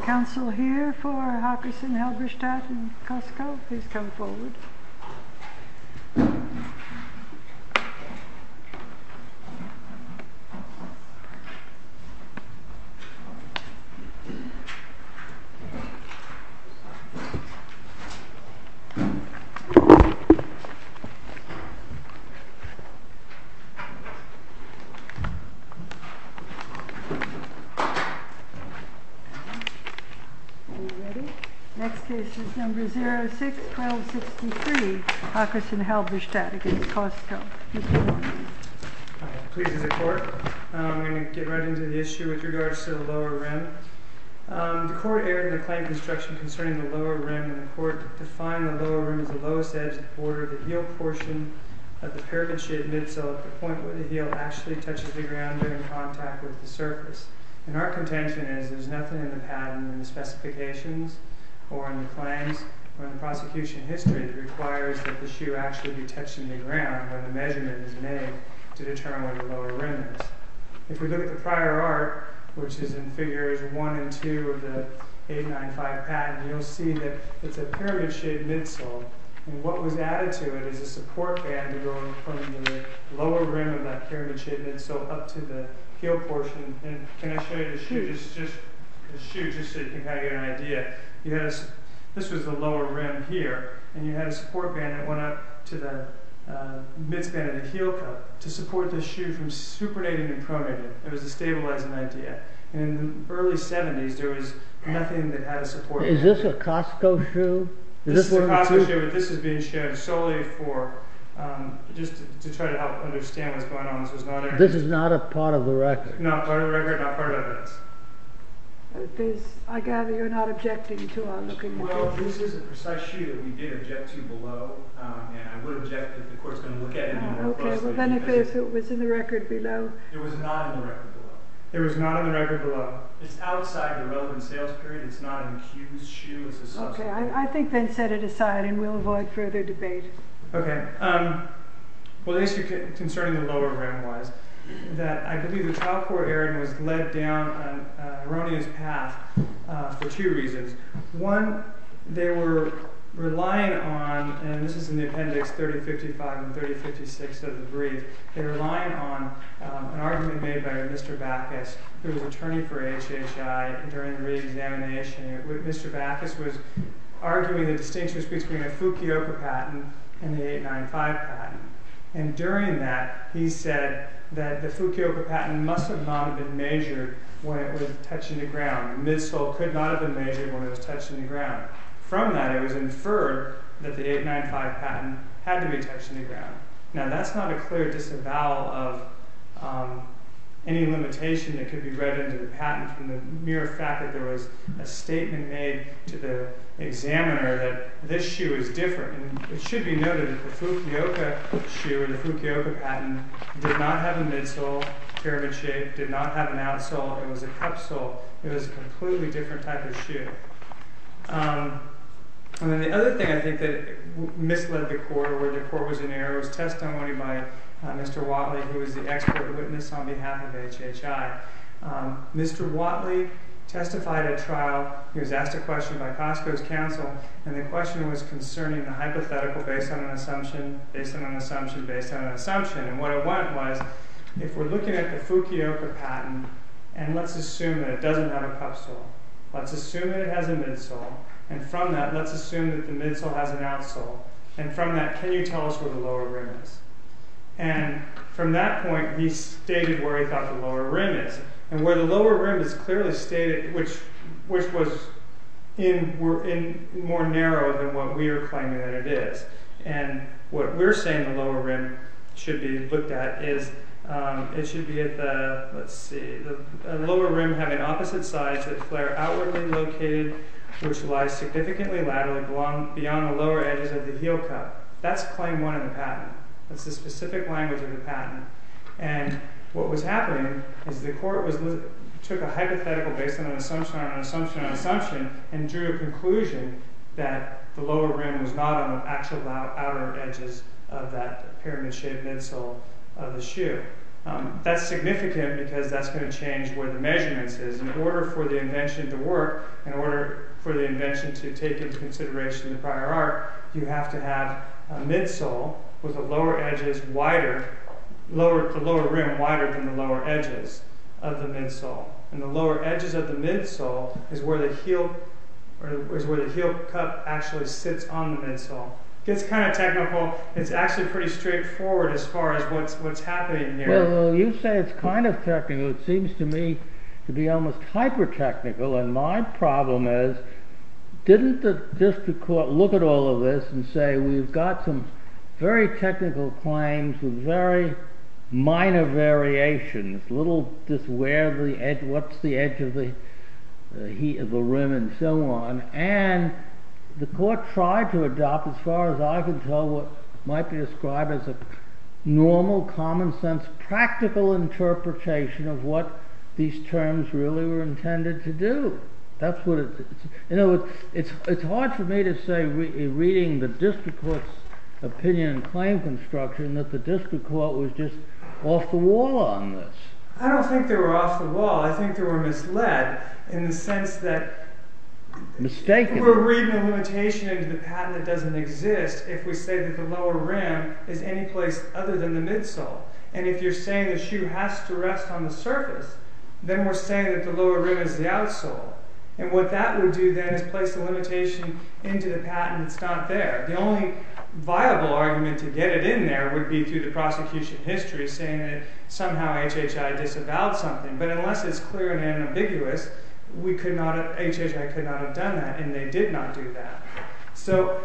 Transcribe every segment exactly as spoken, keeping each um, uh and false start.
counsel here for Hockerson, Halberstadt, and Costco, please come forward. Next case is number zero six one two six three, Hockerson, Halberstadt against Costco. Mister Norman. Please, as a court, um, I'm going to get right into the issue with regards to the lower rim. Um, the court erred in the claim construction concerning the lower rim, and the court defined the lower rim as the lowest edge of the border of the heel portion of the pyramid-shaped midsole at the point where the heel actually touches the ground during contact with the surface. And our contention is there's nothing in the patent, in the specifications, or in the claims, or in the prosecution history that requires that the shoe actually be touching the ground when the measurement is made to determine where the lower rim is. If we look at the prior art, which is in figures one and two of the eight ninety-five patent, you'll see that it's a pyramid-shaped midsole, and what was added to it is a support band to go from the lower rim of that pyramid-shaped midsole up to the heel portion. And can I show you the shoe? Just, just the shoe, just so you can kind of get an idea. You had a, this was the lower rim here, and you had a support band that went up to the uh, midspan of the heel cup to support the shoe from supinating and pronating. It was a stabilizing idea. And in the early seventies, there was nothing that had a support Is band. this a Costco shoe? Is this, this is a Costco shoe, but this is being shown solely for um, just to, to try to help understand what's going on. This was not. This is not a part of the record. Not part of the record, not part of evidence. Uh, there's, I gather you're not objecting to our looking at Well, this. this is a precise shoe that we did object to below, um, and I would object if the court's going to look at it Uh, more okay, closely. well then if, if it was in the record below. It was not in the record below. It was not in the record below. It's outside the relevant sales period. It's not an accused shoe. It's a substitute. Okay, I, I think then set it aside and we'll avoid further debate. Okay. Um, well, the issue concerning the lower rim was that I believe the trial court erred and was led down an uh, erroneous path uh, for two reasons. One, they were relying on, and this is in the appendix thirty fifty-five and thirty fifty-six of the brief, they were relying on um, an argument made by Mister Backus, who was attorney for H H I during the re-examination. Mister Backus was arguing the distinctions between a Fukuoka patent and the eight ninety-five patent. And during that, he said that the Fukuoka patent must have not have been measured when it was touching the ground. The midsole could not have been measured when it was touching the ground. From that, it was inferred that the eight ninety-five patent had to be touching the ground. Now, that's not a clear disavowal of um, any limitation that could be read into the patent from the mere fact that there was a statement made to the examiner that this shoe is different. And it should be noted that the Fukuoka shoe, or the Fukuoka patent, did not have a midsole, pyramid shape, did not have an outsole. It was a cup sole. It was a completely different type of shoe. Um, and then the other thing I think that misled the court, or where the court was in error, was testimony by uh, Mister Watley, who was the expert witness on behalf of H H I. Um, Mister Watley testified at trial. He was asked a question by Costco's counsel, and the question was concerning the hypothetical based on an assumption, based on an assumption, based on an assumption. And what it went was, if we're looking at the Fukuoka patent, and let's assume that it doesn't have a cup sole, let's assume that it has a midsole, and from that, let's assume that the midsole has an outsole, and from that, can you tell us where the lower rim is? And from that point, he stated where he thought the lower rim is. And where the lower rim is clearly stated, which which was in, were in more narrow than what we are claiming that it is. And what we're saying the lower rim should be looked at is, um, it should be at the, let's see, the, the lower rim having opposite sides that flare outwardly located, which lies significantly laterally beyond the lower edges of the heel cup. That's claim one in the patent. That's the specific language of the patent. And what was happening is the court was took a hypothetical based on an assumption on an assumption on an assumption and drew a conclusion that the lower rim was not on the actual outer edges of that pyramid-shaped midsole of the shoe. Um, that's significant because that's going to change where the measurements is. In order for the invention to work, in order for the invention to take into consideration the prior art, you have to have a midsole with the lower edges wider, lower the lower rim wider than the lower edges of the midsole. And the lower edges of the midsole is where the heel, or is where the heel cup actually sits on the midsole. Gets kind of technical. It's actually pretty straightforward as far as what's what's happening here. Well, you say it's kind of technical. It seems to me to be almost hyper-technical, and my problem is, didn't the district court look at all of this and say, we've got some very technical claims with very minor variations, little just where the edge, what's the edge of the uh, heat of the rim and so on, and the court tried to adopt, as far as I can tell, what might be described as a normal, common sense, practical interpretation of what these terms really were intended to do. That's what it, it's, you know, it's, it's, it's hard for me to say, re reading the district court's opinion and claim construction, that the district court was just off the wall on this. I don't think they were off the wall. I think they were misled in the sense that Mistaken. we're reading a limitation into the patent that doesn't exist if we say that the lower rim is any place other than the midsole. And if you're saying the shoe has to rest on the surface, then we're saying that the lower rim is the outsole. And what that would do then is place a limitation into the patent that's not there. The only viable argument to get it in there would be through the prosecution history, saying that somehow H H I disavowed something. But unless it's clear and unambiguous, we could not have, H H I could not have done that, and they did not do that. So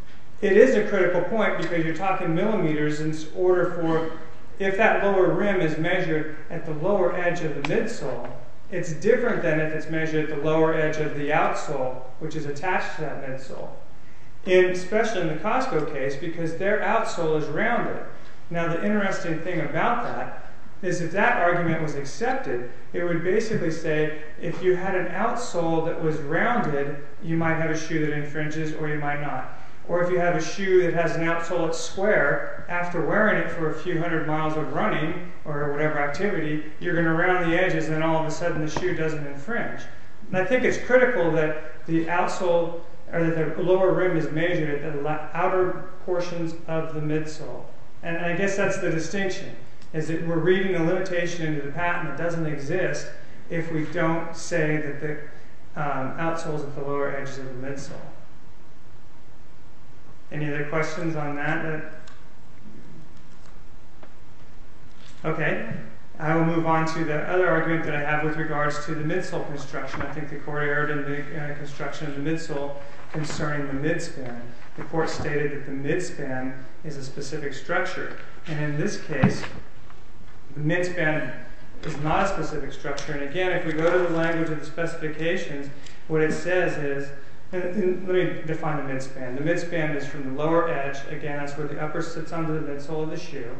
it is a critical point because you're talking millimeters in order for, if that lower rim is measured at the lower edge of the midsole, it's different than if it's measured at the lower edge of the outsole, which is attached to that midsole. In, especially in the Costco case, because their outsole is rounded. Now the interesting thing about that is if that argument was accepted, it would basically say if you had an outsole that was rounded, you might have a shoe that infringes or you might not. Or if you have a shoe that has an outsole that's square, after wearing it for a few hundred miles of running or whatever activity, you're going to round the edges and all of a sudden the shoe doesn't infringe. And I think it's critical that the outsole, or that the lower rim is measured at the outer portions of the midsole. And I guess that's the distinction, is that we're reading a limitation into the patent that doesn't exist if we don't say that the um, outsole is at the lower edges of the midsole. Any other questions on that? Okay, I will move on to the other argument that I have with regards to the midsole construction. I think the court erred in the uh, construction of the midsole concerning the midspan. The court stated that the midspan is a specific structure, and in this case, the midspan is not a specific structure. And again, if we go to the language of the specifications, what it says is, and, and let me define the midspan. The midspan is from the lower edge, again, that's where the upper sits onto the midsole of the shoe,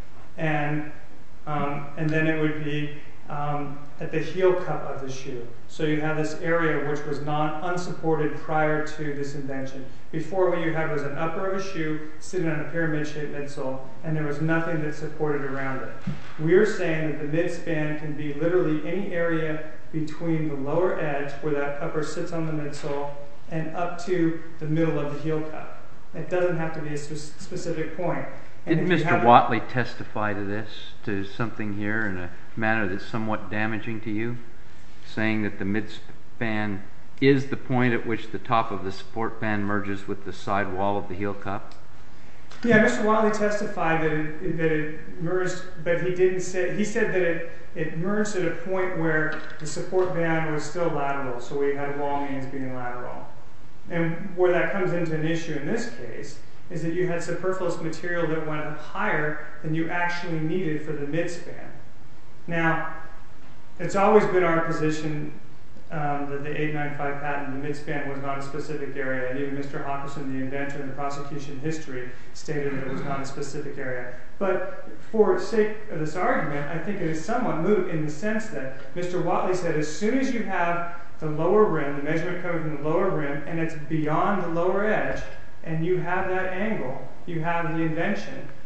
and um, and then it would be um, at the heel cup of the shoe. So you have this area which was not unsupported prior to this invention. Before, what you had was an upper of a shoe sitting on a pyramid-shaped midsole, and there was nothing that supported around it. We're saying that the midspan can be literally any area between the lower edge, where that upper sits on the midsole, and up to the middle of the heel cup. It doesn't have to be a specific point. And Didn't Mister Whatley testify to this, to something here in a manner that's somewhat damaging to you, saying that the midspan is the point at which the top of the support band merges with the side wall of the heel cup? Yeah, Mister Whatley testified that it, that it merged, but he didn't say, he said that it, it merged at a point where the support band was still lateral, so we had wall means being lateral. And where that comes into an issue in this case is that you had superfluous material that went up higher than you actually needed for the midspan. Now, it's always been our position um, that the eight ninety-five patent, the midspan was not a specific area, and even Mister Hawkinson, the inventor in the prosecution history, stated that it was not a specific area. But for sake of this argument, I think it is somewhat moot in the sense that Mister Whatley said as soon as you have the lower rim, the measurement coming from the lower rim, and it's beyond the lower edge, and you have that angle, you have the invention.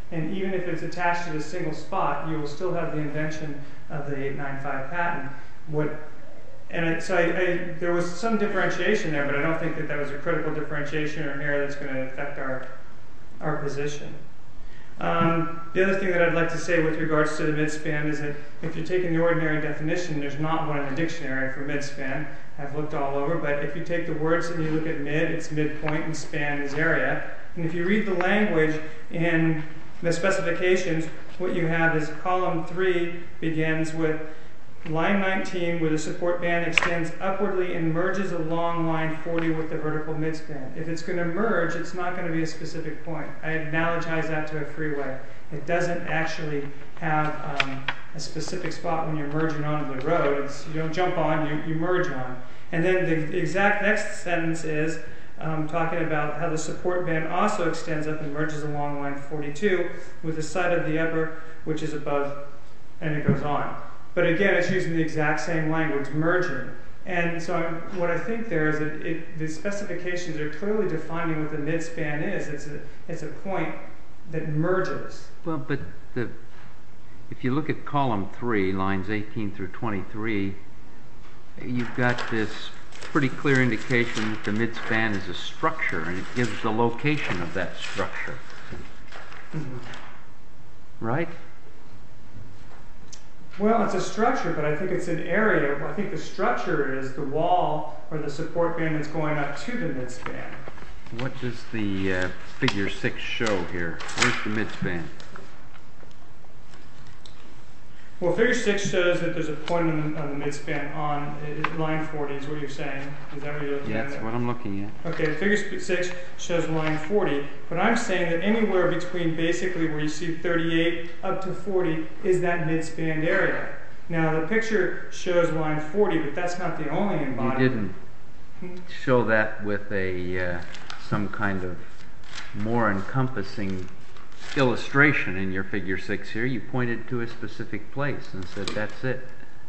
And even if it's attached to a single spot, you will still have the invention of the eight ninety-five patent. What, and it, so I, I, there was some differentiation there, but I don't think that that was a critical differentiation or an area that's going to affect our, our position. Um, the other thing that I'd like to say with regards to the midspan is that if you're taking the ordinary definition, there's not one in the dictionary for midspan. I've looked all over, but if you take the words and you look at mid, it's midpoint, and span is area. And if you read the language in the specifications, what you have is column three begins with line nineteen, where the support band extends upwardly and merges along line forty with the vertical midspan. If it's going to merge, it's not going to be a specific point. I analogize that to a freeway. It doesn't actually have um, a specific spot when you're merging onto the road. It's, you don't jump on, you, you merge on. And then the exact next sentence is um, talking about how the support band also extends up and merges along line forty-two with the side of the upper, which is above, and it goes on. But again, it's using the exact same language, merging. And so I'm, what I think there is that it, the specifications are clearly defining what the midspan is. It's a, it's a point that merges. Well, but the, if you look at column three, lines eighteen through twenty-three, you've got this pretty clear indication that the midspan is a structure, and it gives the location of that structure. Mm-hmm. Right? Well, it's a structure, but I think it's an area. I think the structure is the wall or the support band that's going up to the midspan. What does the uh, figure six show here? Where's the midspan? Well, figure six shows that there's a point on the, on the midspan on uh, line forty is what you're saying. Is that what you're looking Yeah, at? that's there? what I'm looking at. Okay, figure six shows line forty, but I'm saying that anywhere between basically where you see thirty-eight up to forty is that midspan area. Now, the picture shows line forty, but that's not the only embodiment. You didn't show that with a uh, some kind of more encompassing illustration in your figure six here. You pointed to a specific place and said, that's it.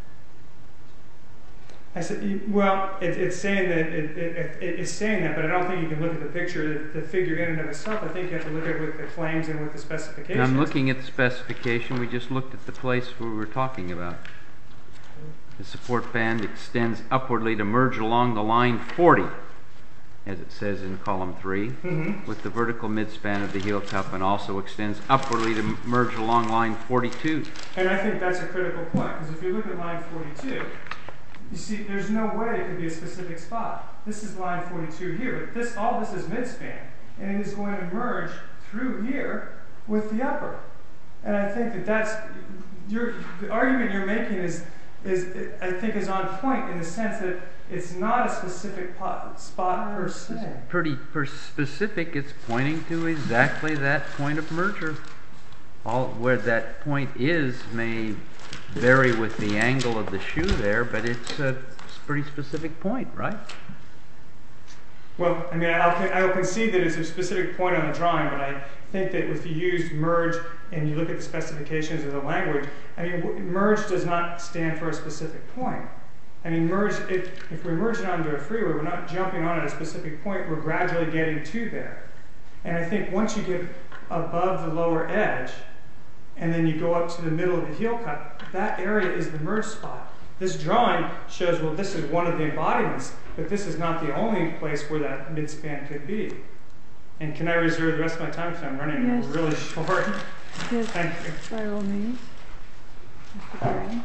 I said, well, it, it's saying that it, it, it, it's saying that, but I don't think you can look at the picture, the, the figure in and of itself. I think you have to look at it with the claims and with the specifications. And I'm looking at the specification. We just looked at the place where we were talking about. The support band extends upwardly to merge along the line forty, as it says in column three, mm-hmm. with the vertical midspan of the heel cup, and also extends upwardly to merge along line forty-two. And I think that's a critical point, because if you look at line forty-two, you see there's no way it could be a specific spot. This is line forty-two here, but this all this is midspan, and it is going to merge through here with the upper. And I think that that's your the argument you're making is is I think is on point in the sense that it's not a specific pot, spot per se. It's pretty per specific. It's pointing to exactly that point of merger. All where that point is may vary with the angle of the shoe there, but it's a pretty specific point, right? Well, I mean, I'll, I'll concede that it's a specific point on the drawing, but I think that if you use merge and you look at the specifications of the language, I mean, merge does not stand for a specific point. I mean, merge, if, if we merge it onto a freeway, we're not jumping on at a specific point, we're gradually getting to there. And I think once you get above the lower edge, and then you go up to the middle of the heel cup, that area is the merge spot. This drawing shows, well, this is one of the embodiments, but this is not the only place where that midspan could be. And can I reserve the rest of my time because I'm running Yes. really short? Yes, Thank you. by all means. Mister Green.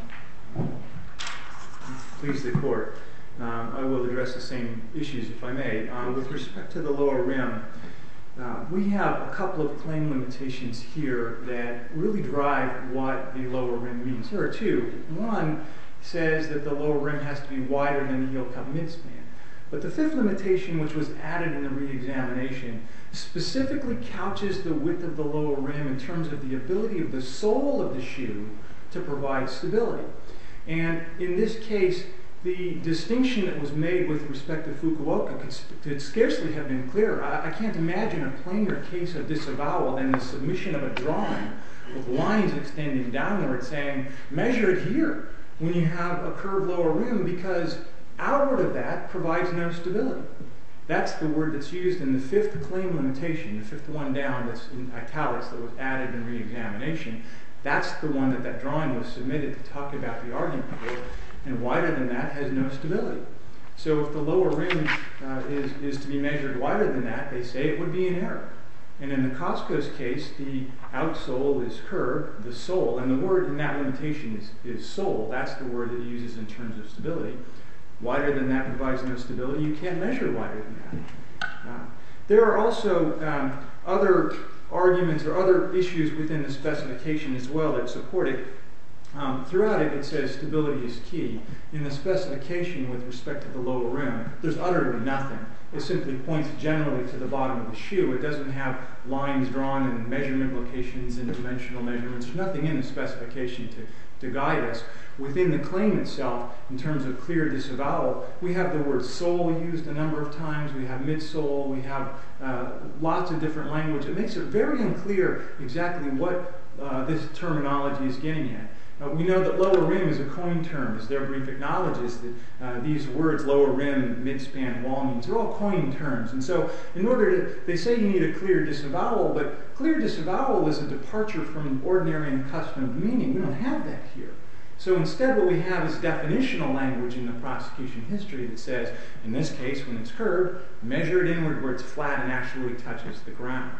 Please the court. Um, I will address the same issues if I may. Um, with respect to the lower rim, uh, we have a couple of claim limitations here that really drive what the lower rim means. There are two. One says that the lower rim has to be wider than the heel cup midspan. But the fifth limitation, which was added in the re-examination, specifically couches the width of the lower rim in terms of the ability of the sole of the shoe to provide stability. And in this case, the distinction that was made with respect to Fukuoka could, could scarcely have been clearer. I, I can't imagine a plainer case of disavowal than the submission of a drawing with lines extending downward saying, measure it here when you have a curved lower rim, because outward of that provides no stability. That's the word that's used in the fifth claim limitation, the fifth one down that's in italics that was added in re-examination. That's the one that that drawing was submitted to talk about the argument for, and wider than that has no stability. So if the lower rim uh, is, is to be measured wider than that, they say it would be an error. And in the Costco's case, the outsole is curved, the sole, and the word in that limitation is, is sole. That's the word that it uses in terms of stability. Wider than that provides no stability. You can't measure wider than that. Uh, there are also um, other arguments or other issues within the specification as well that support it. Um, throughout it, it says stability is key. In the specification with respect to the lower rim, there's utterly nothing. It simply points generally to the bottom of the shoe. It doesn't have lines drawn and measurement locations and dimensional measurements. There's nothing in the specification to, to guide us. Within the claim itself, in terms of clear disavowal, we have the word sole used a number of times. We have midsole. We have uh, lots of different language. It makes it very unclear exactly what uh, this terminology is getting at. Uh, we know that lower rim is a coined term, as their brief acknowledges that uh, these words, lower rim, midspan, wall means, are all coined terms. And so in order to, they say you need a clear disavowal, but clear disavowal is a departure from ordinary and accustomed meaning. We don't have that here. So instead what we have is definitional language in the prosecution history that says, in this case, when it's curved, measure it inward where it's flat and actually touches the ground.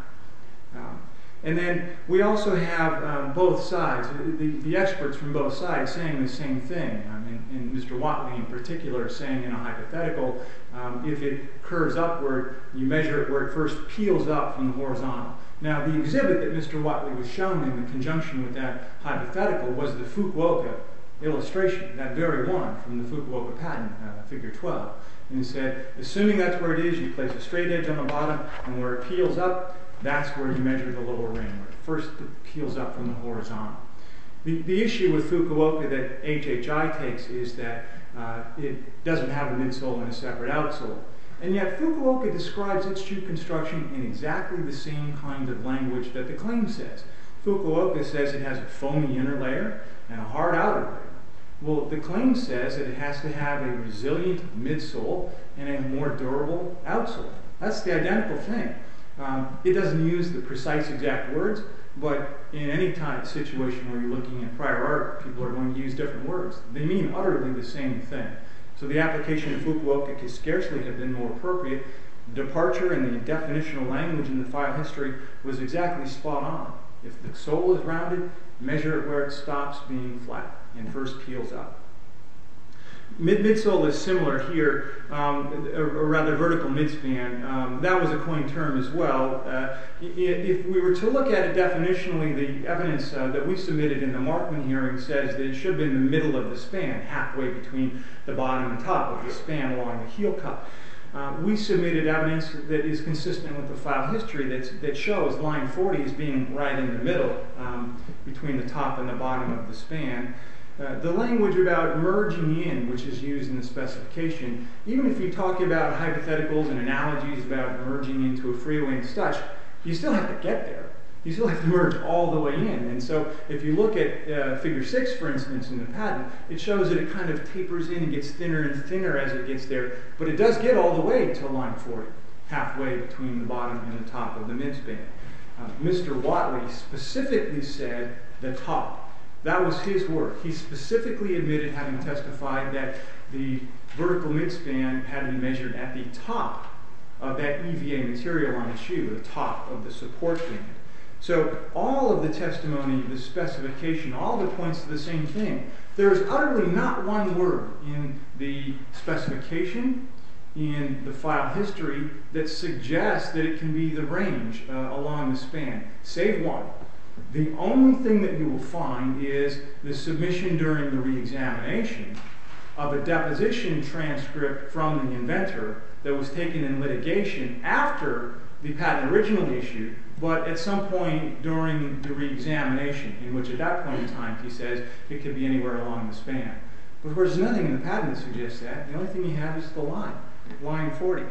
Um, And then we also have um, both sides, the, the experts from both sides saying the same thing. I mean, and Mister Whatley in particular saying in a hypothetical, um, if it curves upward, you measure it where it first peels up from the horizontal. Now, the exhibit that Mister Whatley was shown in conjunction with that hypothetical was the Fukuoka illustration, that very one from the Fukuoka patent, uh, figure twelve. And he said, assuming that's where it is, you place a straight edge on the bottom, and where it peels up, that's where you measure the lower rim, where it first peels up from the horizontal. The, the issue with Fukuoka that H H I takes is that uh, it doesn't have a midsole and a separate outsole. And yet Fukuoka describes its shoe construction in exactly the same kind of language that the claim says. Fukuoka says it has a foamy inner layer and a hard outer layer. Well, the claim says that it has to have a resilient midsole and a more durable outsole. That's the identical thing. Um, it doesn't use the precise exact words, but in any kind of situation where you're looking at prior art, people are going to use different words. They mean utterly the same thing. So the application of Fukuoka could scarcely have been more appropriate. The departure in the definitional language in the file history was exactly spot on. If the sole is rounded, measure it where it stops being flat and first peels up. Mid midsole is similar here, um, or, or rather vertical midspan. Um, that was a coined term as well. Uh, if we were to look at it definitionally, the evidence uh, that we submitted in the Markman hearing says that it should have been the middle of the span, halfway between the bottom and top of the span along the heel cup. Uh, we submitted evidence that is consistent with the file history that's, that shows line forty as being right in the middle, um, between the top and the bottom of the span. Uh, the language about merging in, which is used in the specification, even if you talk about hypotheticals and analogies about merging into a freeway and such, you still have to get there. You still have to merge all the way in. And so if you look at uh, figure six, for instance, in the patent, it shows that it kind of tapers in and gets thinner and thinner as it gets there, but it does get all the way to line forty, halfway between the bottom and the top of the midspan. Uh, Mister Whatley specifically said the top. That was his word. He specifically admitted, having testified, that the vertical midspan had to be measured at the top of that E V A material on the shoe, the top of the support band. So all of the testimony, the specification, all of it points to the same thing. There is utterly not one word in the specification, in the file history, that suggests that it can be the range uh, along the span, save one. The only thing that you will find is the submission during the re-examination of a deposition transcript from the inventor that was taken in litigation after the patent originally issued, but at some point during the re-examination, in which at that point in time he says it could be anywhere along the span. But of course there's nothing in the patent that suggests that. The only thing you have is the line, line forty.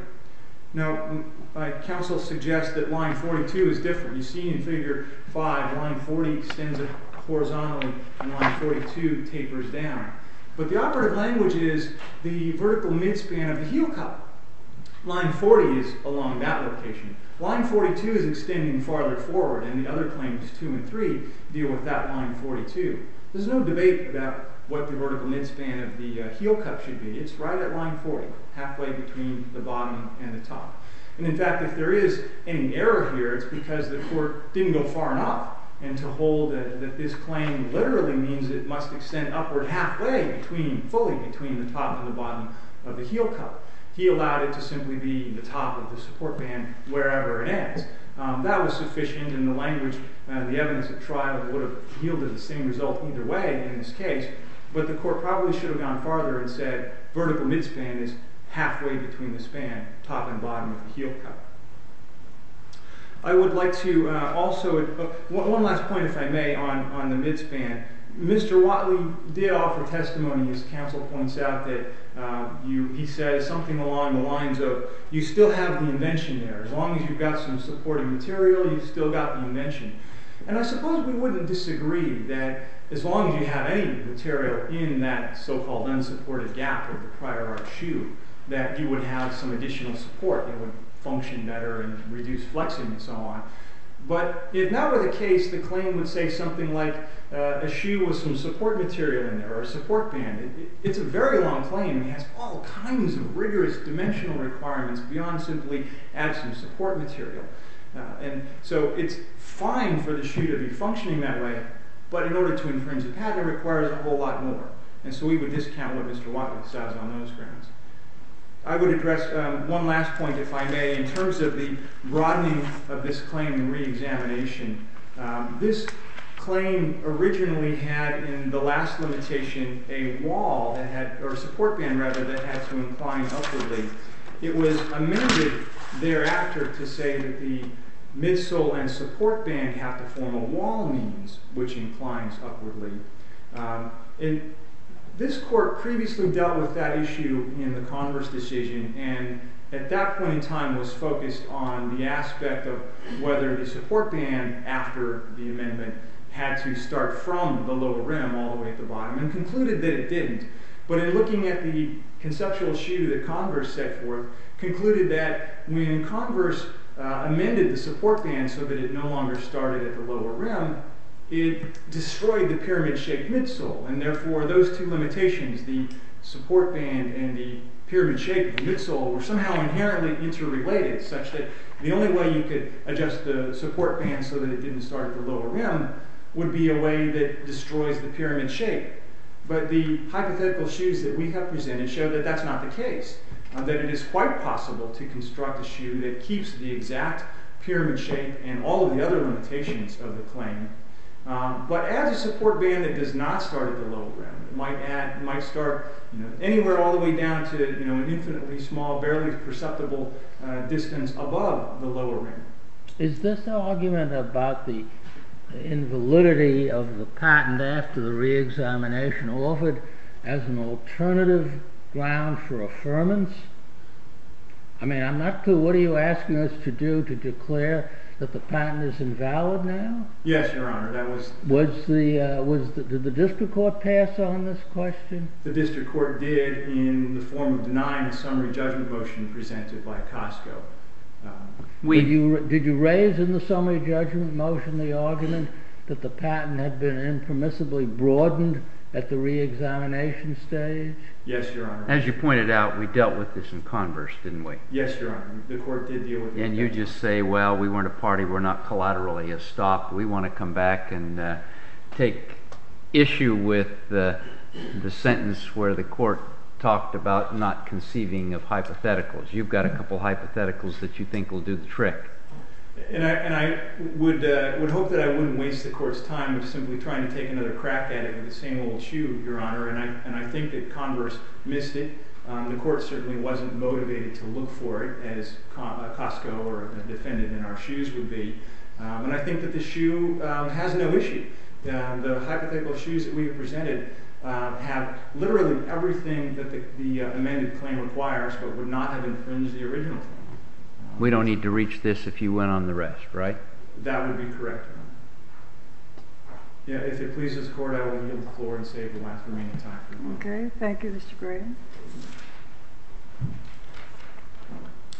Now, my counsel suggests that line forty-two is different. You see in figure five, line forty extends it horizontally and line forty-two tapers down. But the operative language is the vertical midspan of the heel cup. Line forty is along that location. Line forty-two is extending farther forward, and the other claims two and three deal with that line forty-two. There's no debate about what the vertical midspan of the uh, heel cup should be. It's right at line forty, halfway between the bottom and the top. And in fact, if there is any error here, it's because the court didn't go far enough and to hold that, that this claim literally means it must extend upward halfway between, fully between the top and the bottom of the heel cup. He allowed it to simply be the top of the support band wherever it ends. Um, that was sufficient, and the language, uh, the evidence at trial would have yielded the same result either way in this case, but the court probably should have gone farther and said vertical midspan is halfway between the span, top and bottom of the heel cup. I would like to uh, also, uh, one last point if I may on, on the midspan. Mister Whatley did offer testimony, as counsel points out, that uh, you, he says something along the lines of, you still have the invention there. As long as you've got some supporting material, you've still got the invention. And I suppose we wouldn't disagree that as long as you have any material in that so-called unsupported gap of the prior art shoe, that you would have some additional support. It would function better and reduce flexing and so on. But if that were the case, the claim would say something like uh, a shoe with some support material in there, or a support band. It, it, it's a very long claim. It has all kinds of rigorous dimensional requirements beyond simply add some support material. Uh, and so it's fine for the shoe to be functioning that way, but in order to infringe the patent, it requires a whole lot more. And so we would discount what Mister Whatley says on those grounds. I would address um, one last point, if I may, in terms of the broadening of this claim and re-examination. Um, this claim originally had in the last limitation a wall that had, or support band rather, that had to incline upwardly. It was amended thereafter to say that the midsole and support band have to form a wall means which inclines upwardly. Um, and this court previously dealt with that issue in the Converse decision, and at that point in time was focused on the aspect of whether the support band after the amendment had to start from the lower rim all the way at the bottom, and concluded that it didn't. But in looking at the conceptual shoe that Converse set forth, concluded that when Converse uh, amended the support band so that it no longer started at the lower rim, it destroyed the pyramid-shaped midsole, and therefore those two limitations, the support band and the pyramid shape of the midsole, were somehow inherently interrelated, such that the only way you could adjust the support band so that it didn't start at the lower rim would be a way that destroys the pyramid shape. But the hypothetical shoes that we have presented show that that's not the case, uh, that it is quite possible to construct a shoe that keeps the exact pyramid shape and all of the other limitations of the claim, Um, but adds a support band that does not start at the lower rim. It might add, it might start, you know, anywhere all the way down to, you know, an infinitely small, barely perceptible uh, distance above the lower rim. Is this argument about the invalidity of the patent after the re-examination offered as an alternative ground for affirmance? I mean, I'm not clear. What are you asking us to do, to declare that the patent is invalid now? Yes, Your Honor. That was was the uh, was the, did the district court pass on this question? The district court did, in the form of denying a summary judgment motion presented by Costco. Um, did you did you raise in the summary judgment motion the argument that the patent had been impermissibly broadened at the re-examination stage? Yes, Your Honor. As you pointed out, we dealt with this in Converse, didn't we? Yes, Your Honor. The court did deal with it. And you just say, well, we weren't a party, we're not collaterally estopped. We want to come back and uh, take issue with the, the sentence where the court talked about not conceiving of hypotheticals. You've got a couple hypotheticals that you think will do the trick. And I, and I would uh, would hope that I wouldn't waste the court's time with simply trying to take another crack at it with the same old shoe, Your Honor. And I and I think that Converse missed it. Um, the court certainly wasn't motivated to look for it, as Con- uh, Costco or the defendant in our shoes would be. Um, and I think that the shoe um, has no issue. Um, the hypothetical shoes that we have presented uh, have literally everything that the, the uh, amended claim requires, but would not have infringed the original claim. We don't need to reach this if you went on the rest, right? That would be correct, Your Honor. Yeah, if it pleases the court, I will yield the floor and save the last remaining time for the moment. Okay, thank you, Mister Graham.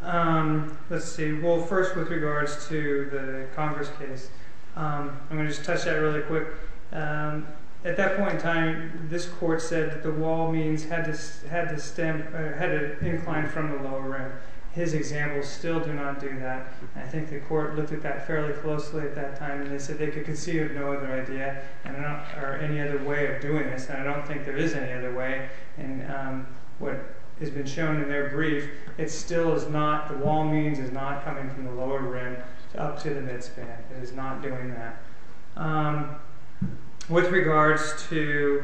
Um, let's see. Well, first with regards to the Congress case, um, I'm going to just touch that really quick. Um, at that point in time, this court said that the wall means had to had to stem uh, had to incline from the lower rim. His examples still do not do that. And I think the court looked at that fairly closely at that time, and they said they could conceive of no other idea and I don't, or any other way of doing this. And I don't think there is any other way. And um, what has been shown in their brief, it still is not. The wall means is not coming from the lower rim to up to the midspan. It is not doing that. Um, with regards to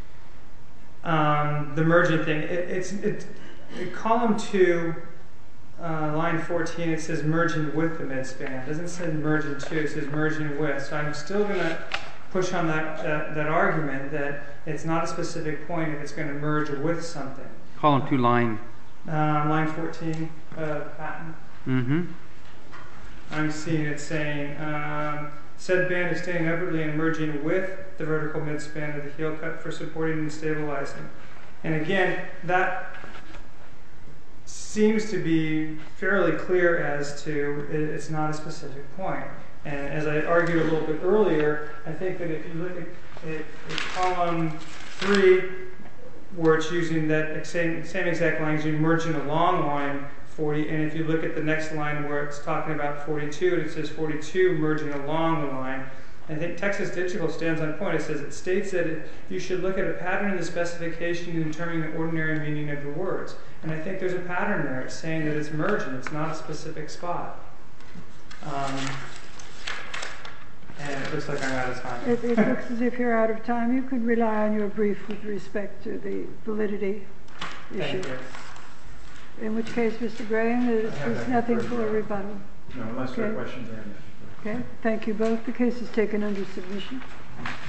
um, the merging thing, it, it's it, it, column two. Uh, line fourteen, it says merging with the midspan. It doesn't say merging to, it says merging with. So I'm still going to push on that, uh, that argument that it's not a specific point if it's going to merge with something. Column two, line. Uh, line fourteen, uh, patent. Mm-hmm. I'm seeing it saying, um, said band extending upwardly and merging with the vertical midspan of the heel cut for supporting and stabilizing. And again, that seems to be fairly clear as to it, it's not a specific point. And as I argued a little bit earlier, I think that if you look at, at, at column three, where it's using that same, same exact language, merging along line forty, and if you look at the next line where it's talking about forty-two, and it says forty-two merging along the line, I think Texas Digital stands on point. It says it states that it, you should look at a pattern in the specification in determining the ordinary meaning of the words. And I think there's a pattern there. It's saying that it's merging. It's not a specific spot. Um, and it looks like I'm out of time. It, it looks as if you're out of time. You could rely on your brief with respect to the validity issue. Thank you. In which case, Mister Graham, there's, there's nothing for a rebuttal. No, unless there are Okay. questions. I have. Okay, thank you both. The case is taken under submission.